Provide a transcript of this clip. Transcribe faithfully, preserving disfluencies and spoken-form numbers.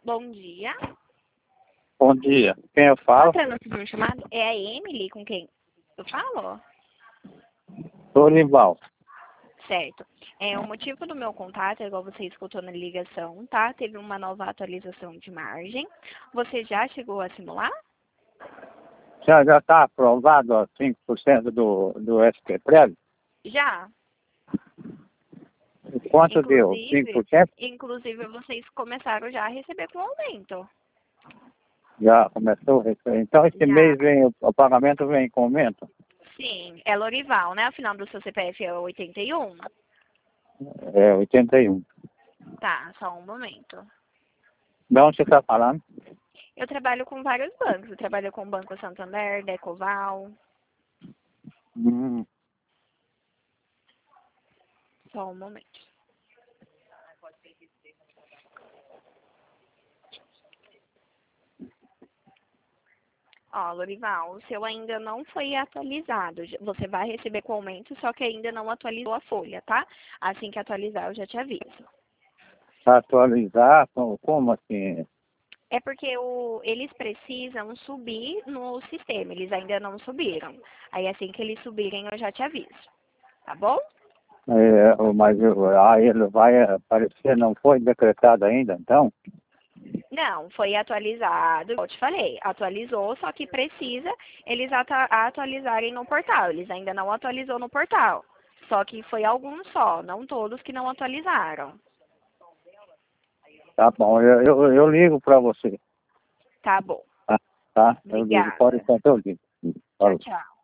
Bom dia. Bom dia. Quem eu falo? Entrando no segundo chamado, é a Emily com quem eu falo? Dorival. Certo. É, o motivo do meu contato, é igual você escutou na ligação, tá? Teve uma nova atualização de margem. Você já chegou a simular? Já já está aprovado ó, cinco por cento do, do S P Prev? Já. Quanto deu? cinco Inclusive, por cento? inclusive vocês começaram já a receber com aumento. Já começou. a receber. Então esse Já. mês vem, o, o pagamento vem com aumento? Sim, é Lorival, né? O final do seu C P F é oitenta e um? É oitenta e um. Tá, só um momento. De onde você está falando? Eu trabalho com vários bancos. Eu trabalho com o Banco Santander, Decoval. Hum, Só um momento. Ó, Lorival, o seu ainda não foi atualizado. Você vai receber com aumento, só que ainda não atualizou a folha, tá? Assim que atualizar, eu já te aviso. atualizar? Como, como assim? É porque o, eles precisam subir no sistema, eles ainda não subiram. Aí assim que eles subirem, eu já te aviso. Tá bom? É, mas eu- ah, ele vai aparecer, não foi decretado ainda, então? Não, foi atualizado, como eu te falei, atualizou, só que precisa eles ata- atualizarem no portal. Eles ainda não atualizou no portal. Só que foi alguns só, não todos que não atualizaram. Tá bom, eu, eu, eu ligo para você. Tá bom. Tá? Tá? Eu ligo, pode Obrigada. ser que eu ligo. Tchau, Falou. tchau.